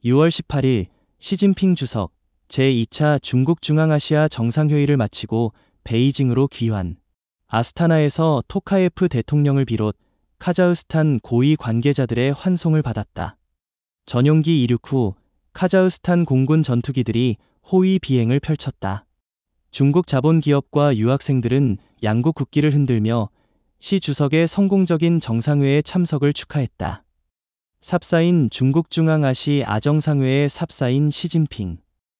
6월 18일 시진핑 주석 제2차 중국 중앙아시아 정상회의를 마치고 베이징으로 귀환. 아스타나에서 토카예프 대통령을 비롯 카자흐스탄 고위 관계자들의 환송을 받았다. 전용기 이륙 후 카자흐스탄 공군 전투기들이 호위 비행을 펼쳤다. 중국 자본기업과 유학생들은 양국 국기를 흔들며 시 주석의 성공적인 정상회에 참석을 축하했다. 삽사인 중국 중앙아시 아정상회에 삽사인 시진핑